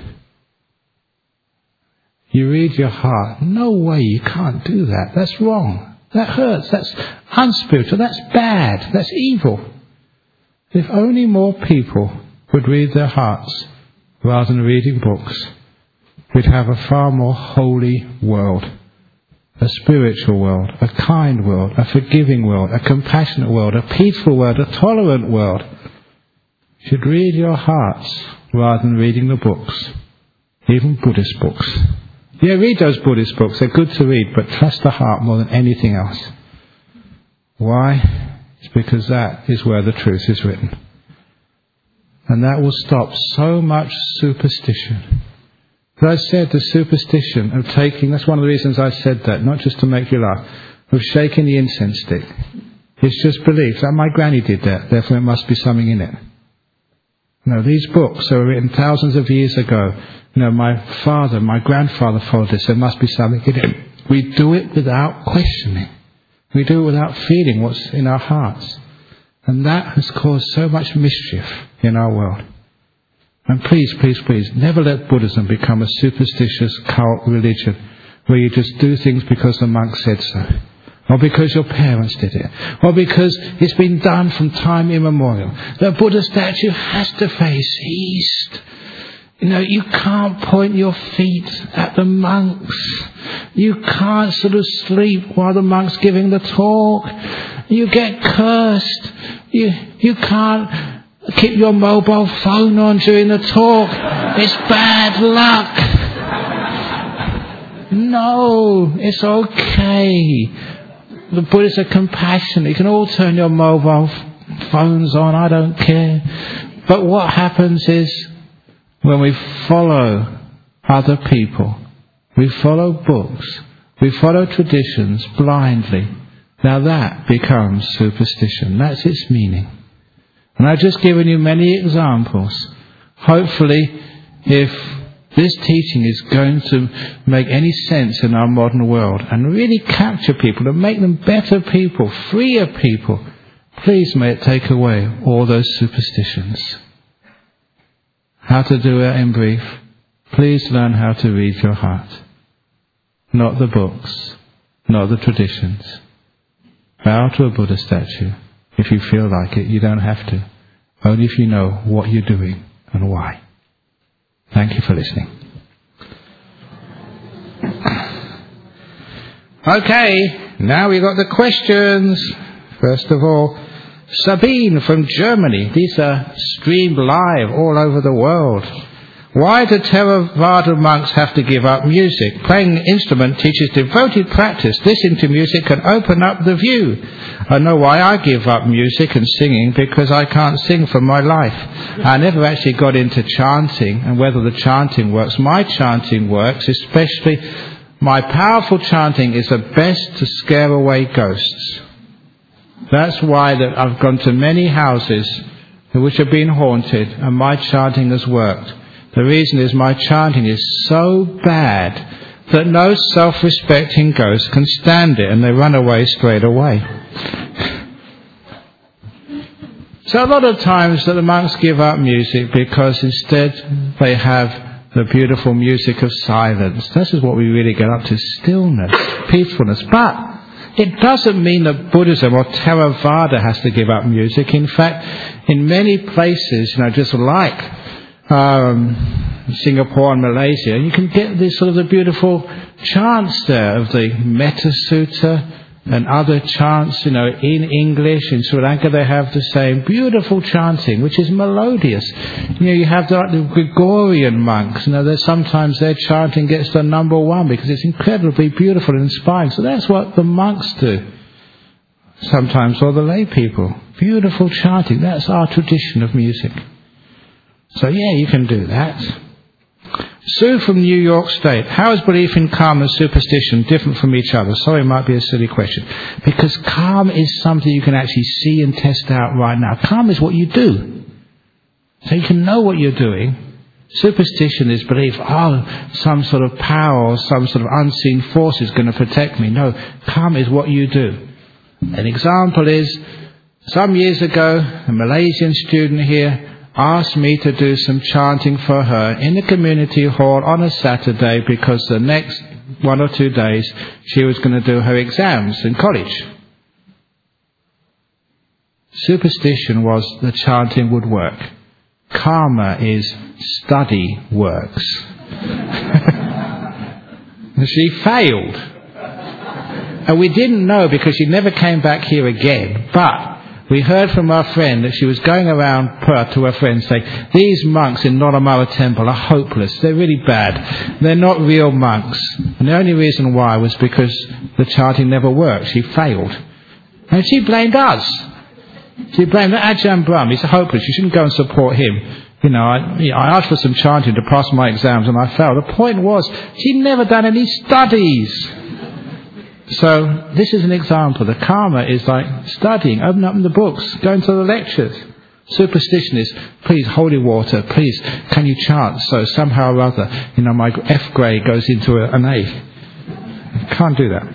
You read your heart. No way, you can't do that. That's wrong. That hurts. That's unspiritual. That's bad. That's evil. If only more people would read their hearts rather than reading books, we'd have a far more holy world. A spiritual world. A kind world. A forgiving world. A compassionate world. A peaceful world. A tolerant world. You should read your hearts rather than reading the books. Even Buddhist books. Yeah, read those Buddhist books. They're good to read, but trust the heart more than anything else. Why? It's because that is where the truth is written. And that will stop so much superstition. But I said the superstition of taking, that's one of the reasons I said that, not just to make you laugh, of shaking the incense stick. It's just belief. That my granny did that, therefore there must be something in it. No, these books were written thousands of years ago. My father, my grandfather followed this. There must be something in it. We do it without questioning. We do it without feeling what's in our hearts. And that has caused so much mischief in our world. And please, please, please, never let Buddhism become a superstitious cult religion where you just do things because the monk said so. Or because your parents did it. Or because it's been done from time immemorial. The Buddha statue has to face east. You can't point your feet at the monks. You can't sort of sleep while the monk's giving the talk. You get cursed. You can't keep your mobile phone on during the talk. It's bad luck. No, it's okay. The Buddhists are compassionate. You can all turn your mobile phones on. I don't care. But what happens is when we follow other people, we follow books, we follow traditions blindly, now that becomes superstition. That's its meaning. And I've just given you many examples. Hopefully, if this teaching is going to make any sense in our modern world and really capture people and make them better people, freer people, please may it take away all those superstitions. How to do it in brief. Please learn how to read your heart. Not the books, not the traditions. Bow to a Buddha statue. If you feel like it, you don't have to. Only if you know what you're doing and why. Thank you for listening. Okay, now we've got the questions. First of all, Sabine from Germany. These are streamed live all over the world. Why do Theravada monks have to give up music? Playing an instrument teaches devoted practice. Listening to music can open up the view. I know why I give up music and singing, because I can't sing for my life. I never actually got into chanting, and whether the chanting works. My chanting works, especially my powerful chanting is the best to scare away ghosts. That's why that I've gone to many houses which have been haunted, and my chanting has worked. The reason is my chanting is so bad that no self-respecting ghost can stand it, and they run away straight away. So a lot of times that the monks give up music because instead they have the beautiful music of silence. This is what we really get up to, stillness, peacefulness. But it doesn't mean that Buddhism or Theravada has to give up music. In fact, in many places, just like Singapore and Malaysia, you can get this sort of the beautiful chants there of the Metta Sutta and other chants, in English. In Sri Lanka they have the same beautiful chanting, which is melodious. You have the Gregorian monks, sometimes their chanting gets to number one because it's incredibly beautiful and inspiring. So that's what the monks do. Sometimes, or the lay people. Beautiful chanting. That's our tradition of music. So yeah, you can do that. Sue from New York State. How is belief in karma and superstition different from each other? Sorry, it might be a silly question. Because karma is something you can actually see and test out right now. Karma is what you do. So you can know what you're doing. Superstition is belief, some sort of power or some sort of unseen force is going to protect me. No, karma is what you do. An example is, some years ago, a Malaysian student here asked me to do some chanting for her in the community hall on a Saturday because the next 1 or 2 days she was going to do her exams in college. Superstition was the chanting would work. Karma is study works. She failed. And we didn't know because she never came back here again. But we heard from our friend that she was going around Perth to her friends saying, these monks in Noramara Temple are hopeless. They're really bad. They're not real monks. And the only reason why was because the chanting never worked. She failed. And she blamed us. She blamed Ajahn Brahm. He's hopeless. You shouldn't go and support him. I asked for some chanting to pass my exams and I failed. The point was, she'd never done any studies. So this is an example. The karma is like studying, open up the books, going to the lectures. Superstition is, please, holy water, please, can you chant? So somehow or other, my F grade goes into an A. Can't do that.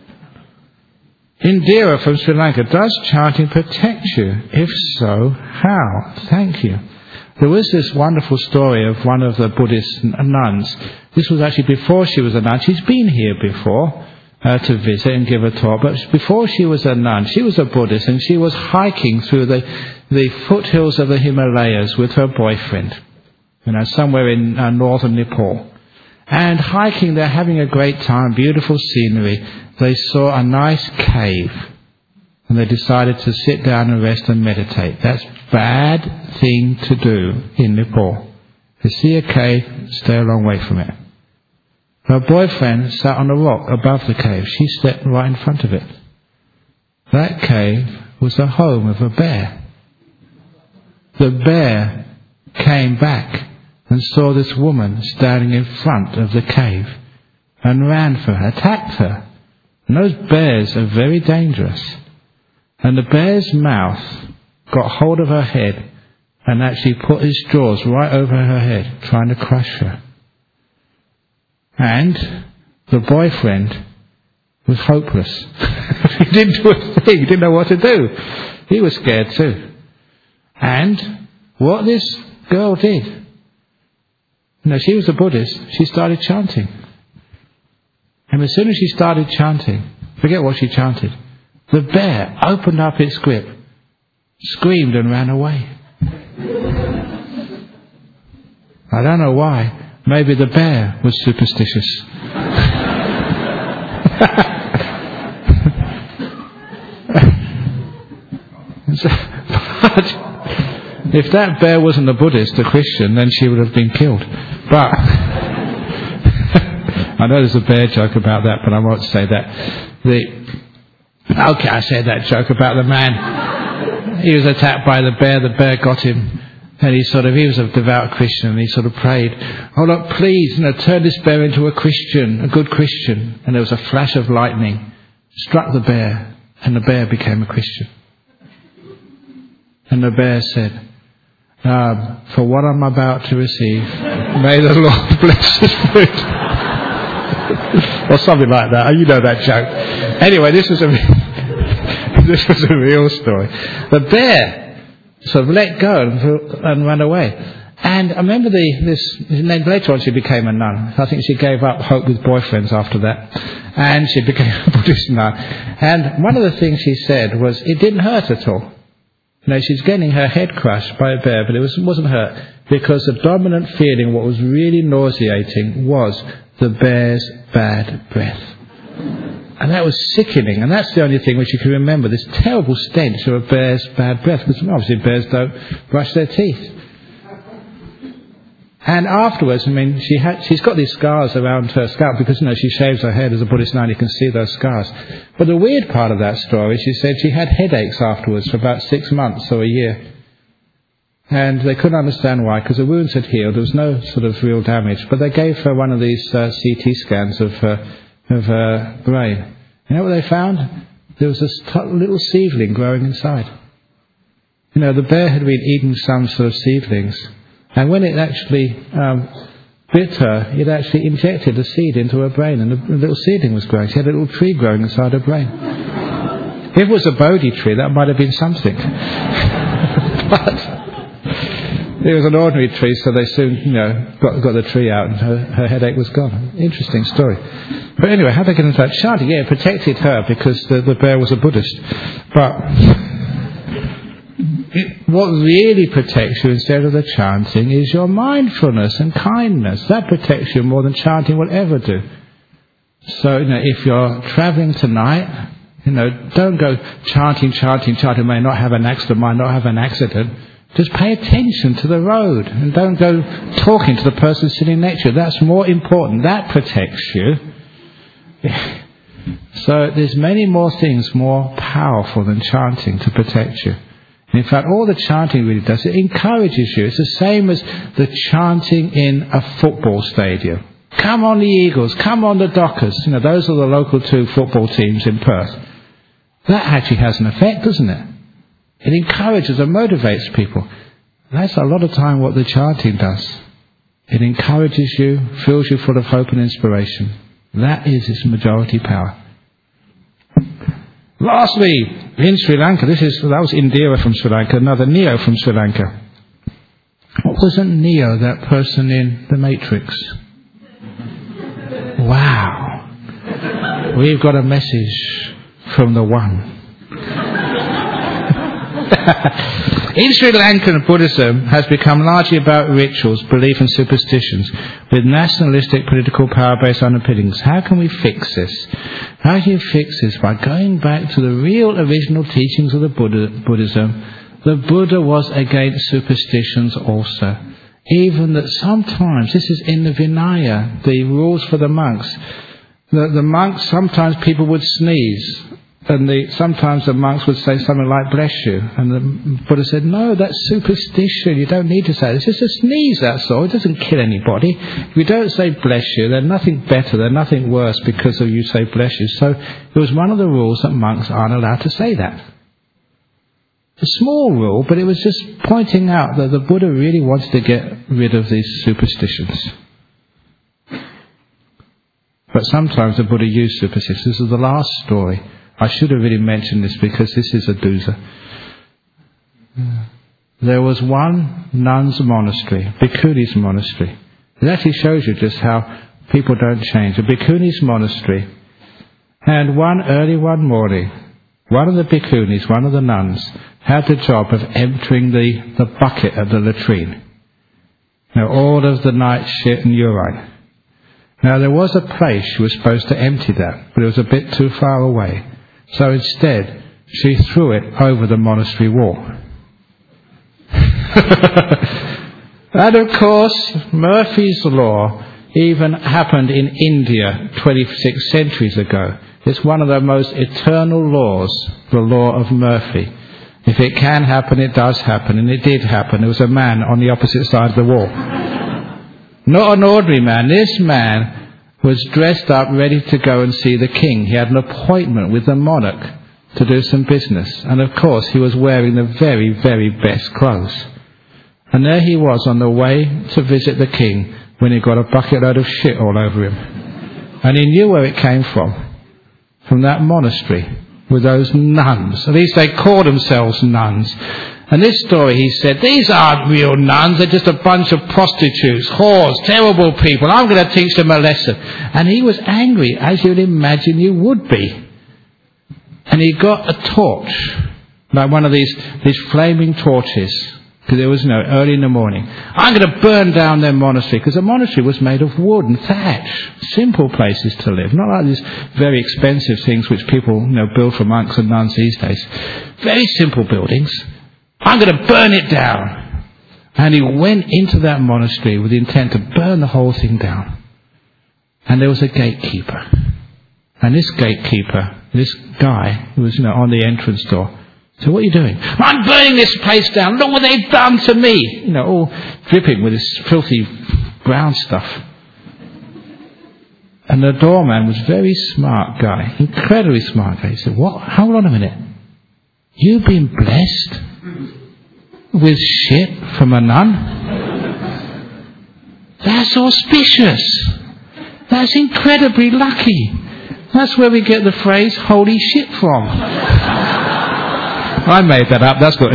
Indira from Sri Lanka, does chanting protect you? If so, how? Thank you. There was this wonderful story of one of the Buddhist nuns. This was actually before she was a nun. She's been here before to visit and give a talk, but before she was a nun, she was a Buddhist, and she was hiking through the foothills of the Himalayas with her boyfriend, somewhere in northern Nepal. And hiking there, having a great time, beautiful scenery, they saw a nice cave, and they decided to sit down and rest and meditate. That's a bad thing to do in Nepal. If you see a cave, stay a long way from it. Her boyfriend sat on a rock above the cave. She stepped right in front of it. That cave was the home of a bear. The bear came back and saw this woman standing in front of the cave and ran for her, attacked her. And those bears are very dangerous. And the bear's mouth got hold of her head and actually put his jaws right over her head, trying to crush her. And the boyfriend was hopeless. He didn't do a thing. He didn't know what to do. He was scared too. And what this girl did, she was a Buddhist. She started chanting. And as soon as she started chanting, forget what she chanted, the bear opened up its grip, screamed and ran away. I don't know why. Maybe the bear was superstitious. But if that bear wasn't a Buddhist, a Christian, then she would have been killed. But I know there's a bear joke about that, but I won't say that. Okay, I said that joke about the man. He was attacked by the bear got him. And he was a devout Christian, and he sort of prayed, oh look, please, turn this bear into a Christian, a good Christian. And there was a flash of lightning, struck the bear, and the bear became a Christian. And the bear said, for what I'm about to receive, may the Lord bless this food. Or something like that. You know that joke. Anyway, this was a real story. The bear sort of let go and ran away. And I remember later on she became a nun. I think she gave up hope with boyfriends after that. And she became a Buddhist nun. And one of the things she said was, it didn't hurt at all. She's getting her head crushed by a bear, but it wasn't hurt, because the dominant feeling, what was really nauseating, was the bear's bad breath. And that was sickening, and that's the only thing which you can remember, this terrible stench of a bear's bad breath, because obviously bears don't brush their teeth. And afterwards, she's got these scars around her scalp, because, she shaves her head as a Buddhist nun, you can see those scars. But the weird part of that story, she said she had headaches afterwards for about 6 months or a year. And they couldn't understand why, because the wounds had healed, there was no sort of real damage. But they gave her one of these CT scans of her brain. You know what they found? There was this little seedling growing inside. The bear had been eating some sort of seedlings. And when it actually bit her, it actually injected a seed into her brain, and the little seedling was growing. She had a little tree growing inside her brain. If it was a Bodhi tree, that might have been something. But it was an ordinary tree, so they soon, got the tree out, and her headache was gone. Interesting story. But anyway, how they get into that? Chanting, it protected her because the bear was a Buddhist. But what really protects you instead of the chanting is your mindfulness and kindness. That protects you more than chanting will ever do. So, if you're travelling tonight, don't go chanting, may not have an accident. Just pay attention to the road and don't go talking to the person sitting next to you. That's more important. That protects you. So there's many more things more powerful than chanting to protect you. In fact, all the chanting really does, it encourages you. It's the same as the chanting in a football stadium. Come on the Eagles, come on the Dockers. Those are the local 2 football teams in Perth. That actually has an effect, doesn't it? It encourages and motivates people. That's a lot of time what the chanting does. It encourages you, fills you full of hope and inspiration. That is its majority power. Lastly, in Sri Lanka, that was Indira from Sri Lanka, another Neo from Sri Lanka. Wasn't Neo that person in The Matrix? Wow. We've got a message from the One. In Sri Lankan, Buddhism has become largely about rituals, belief and superstitions, with nationalistic political power-based underpinnings. How can we fix this? How do you fix this? By going back to the real original teachings of the Buddhism. The Buddha was against superstitions also. Even that sometimes, this is in the Vinaya, the rules for the monks. The monks, sometimes people would sneeze. And sometimes the monks would say something like, bless you. And the Buddha said, no, that's superstition. You don't need to say it. It's just a sneeze, that's all. It doesn't kill anybody. If you don't say bless you, they're nothing better, they're nothing worse because of you say bless you. So it was one of the rules that monks aren't allowed to say that. A small rule, but it was just pointing out that the Buddha really wanted to get rid of these superstitions. But sometimes the Buddha used superstitions. This is the last story. I should have really mentioned this because this is a doozer. There was one nun's monastery, Bhikkhuni's monastery. It actually shows you just how people don't change. A Bhikkhuni's monastery. And one morning, one of the Bhikkhunis, one of the nuns, had the job of emptying the bucket of the latrine. All of the night shit and urine. Now there was a place she was supposed to empty that, but it was a bit too far away. So instead, she threw it over the monastery wall. And of course, Murphy's Law even happened in India 26 centuries ago. It's one of the most eternal laws, the law of Murphy. If it can happen, it does happen. And it did happen. There was a man on the opposite side of the wall. Not an ordinary man. This man was dressed up, ready to go and see the king. He had an appointment with the monarch to do some business. And of course, he was wearing the very, very best clothes. And there he was on the way to visit the king when he got a bucket load of shit all over him. And he knew where it came from that monastery with those nuns. At least they call themselves nuns. And this story, he said, these aren't real nuns, they're just a bunch of prostitutes, whores, terrible people. I'm going to teach them a lesson. And he was angry, as you'd imagine you would be. And he got a torch, like one of these flaming torches, because it was early in the morning. I'm going to burn down their monastery, because the monastery was made of wood and thatch. Simple places to live, not like these very expensive things which people build for monks and nuns these days. Very simple buildings. I'm going to burn it down. And he went into that monastery with the intent to burn the whole thing down. And there was a gatekeeper. And this gatekeeper, this guy who was on the entrance door, said, what are you doing? I'm burning this place down. Look what they've done to me. All dripping with this filthy brown stuff. And the doorman was a very smart guy, incredibly smart guy. He said, what? Hold on a minute. You've been blessed with shit from a nun? That's auspicious. That's incredibly lucky. That's where we get the phrase holy shit from. I made that up, that's good.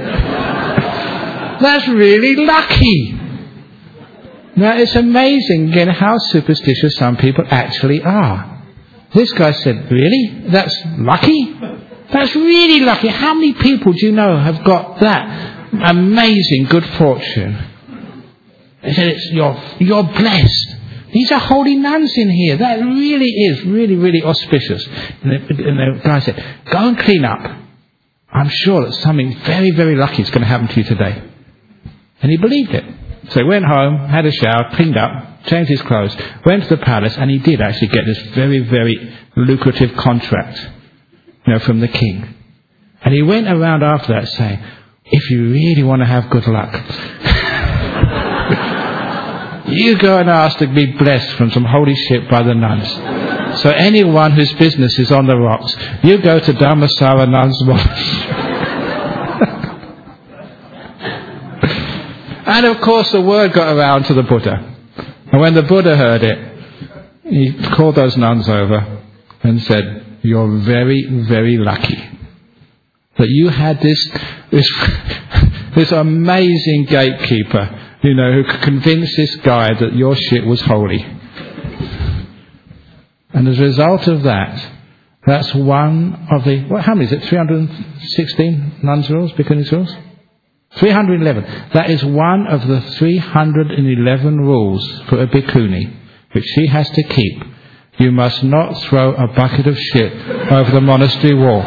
That's really lucky. Now it's amazing again how superstitious some people actually are. This guy said, really? That's lucky? That's really lucky. How many people do you know have got that amazing good fortune? He said, you're blessed. These are holy nuns in here. That really is really, really auspicious. And the guy said, go and clean up. I'm sure that something very, very lucky is going to happen to you today. And he believed it. So he went home, had a shower, cleaned up, changed his clothes, went to the palace, and he did actually get this very, very lucrative contract, from the king. And he went around after that saying, if you really want to have good luck, you go and ask to be blessed from some holy ship by the nuns. So anyone whose business is on the rocks, you go to Dhammasara Nuns Monastery. And of course the word got around to the Buddha. And when the Buddha heard it, he called those nuns over and said, "You're very, very lucky that you had this amazing gatekeeper, who could convince this guy that your shit was holy." And as a result of that, that's one of the, how many is it? 316 nuns' rules, bhikkhunis' rules? 311. That is one of the 311 rules for a bhikkhuni, which she has to keep. You must not throw a bucket of shit over the monastery wall.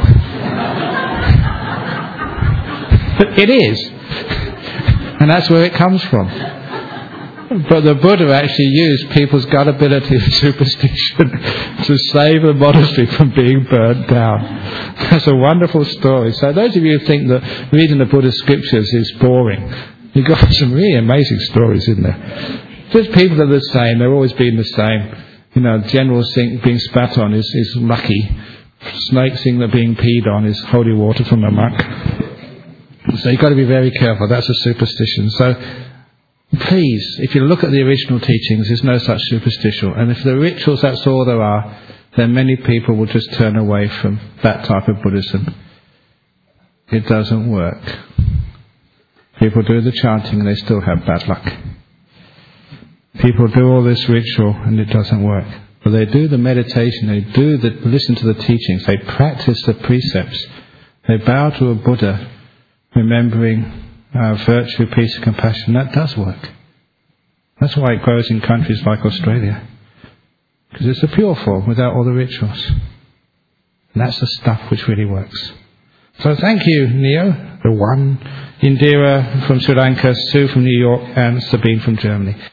It is. And that's where it comes from. But the Buddha actually used people's gullibility and superstition to save the monastery from being burnt down. That's a wonderful story. So those of you who think that reading the Buddha's scriptures is boring, you've got some really amazing stories in there. Just people are the same. They're always been the same. Generals think being spat on is lucky. Snakes think that being peed on is holy water from a monk. So you've got to be very careful. That's a superstition. So please, if you look at the original teachings, there's no such superstition. And if the rituals, that's all there are, then many people will just turn away from that type of Buddhism. It doesn't work. People do the chanting and they still have bad luck. People do all this ritual and it doesn't work. But they do the meditation, they listen to the teachings, they practice the precepts, they bow to a Buddha, remembering virtue, peace and compassion. That does work. That's why it grows in countries like Australia. Because it's a pure form without all the rituals. And that's the stuff which really works. So thank you, Neo, the one, Indira from Sri Lanka, Sue from New York and Sabine from Germany.